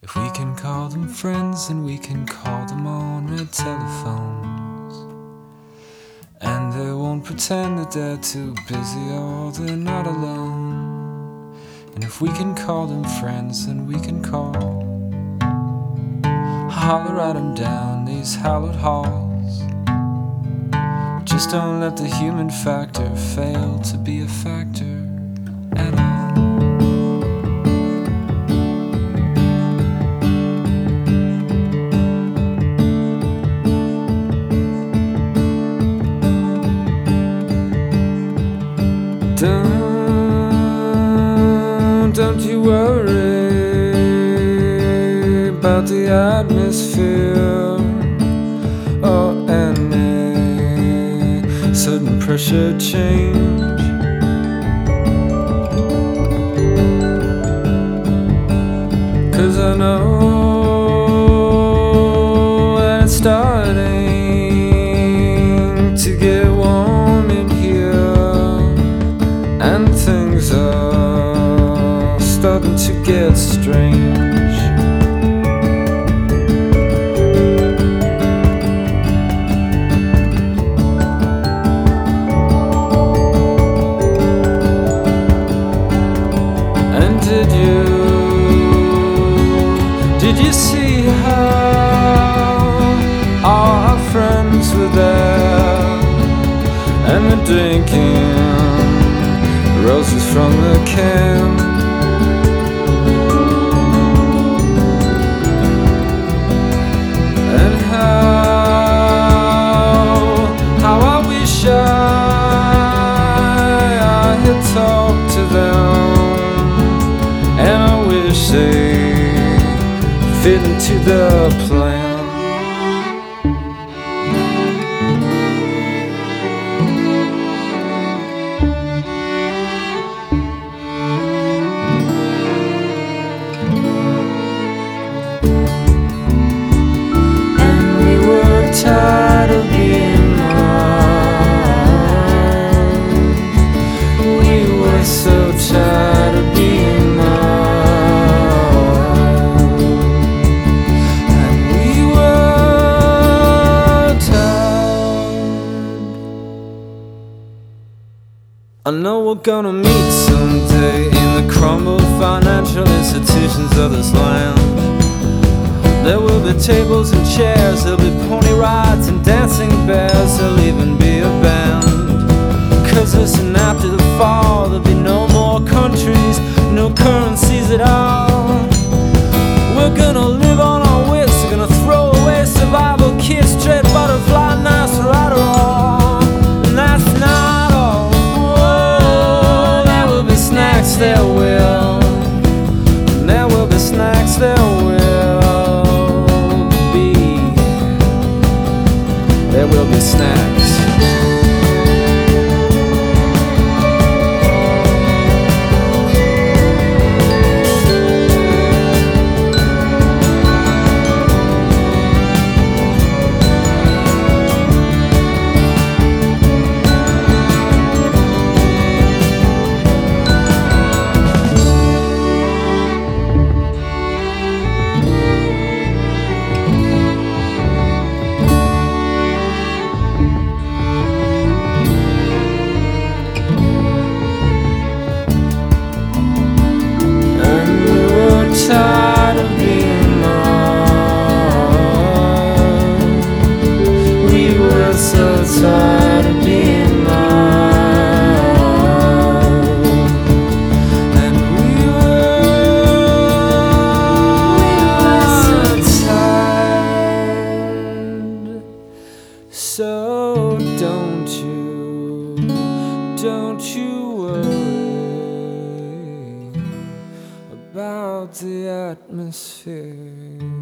If we can call them friends, then we can call them on red telephones, and they won't pretend that they're too busy or they're not alone. And if we can call them friends, then we can holler at them down these hallowed halls. Just don't let the human factor fail to be a factor at all. Don't you worry about the atmosphere or any sudden pressure change. Cause I know that it's starting to get warm in here, and things are starting to get strange. And did you see how all our friends were there, and they're drinking roses from the can? And how I wish I had talked to them, and I wish they fit into the plan. Tired of being mine. We were so tired of being mine. And we were tired. I know we're gonna meet someday in the crumbled financial institutions of this land. There will be tables and chairs, there'll be pony rides and dancing bears, there'll even be a band. Cause listen, after the fall, there'll be no more countries, no currencies at all. We're gonna live on our wits, we're gonna throw away survival kits, straight butterfly, nice rider all. And that's not all. Whoa, there will be snacks, there will. And there will be snacks, there will. There will be snacks. Tired of being mine. We were so tired of being mine. And we were so tired. So don't you worry about the atmosphere.